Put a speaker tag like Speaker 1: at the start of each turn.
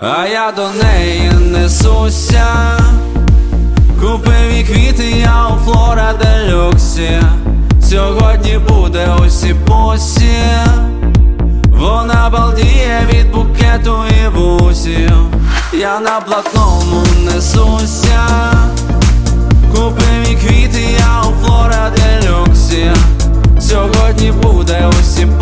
Speaker 1: А я до неї несуся, купив їй квіти я у Флора Делюксі. Сьогодні буде усі-посі, вона балдіє від букету і вусів. Я на блатному несуся, купив їй квіти я у Флора Делюксі. Сьогодні буде усі-посі,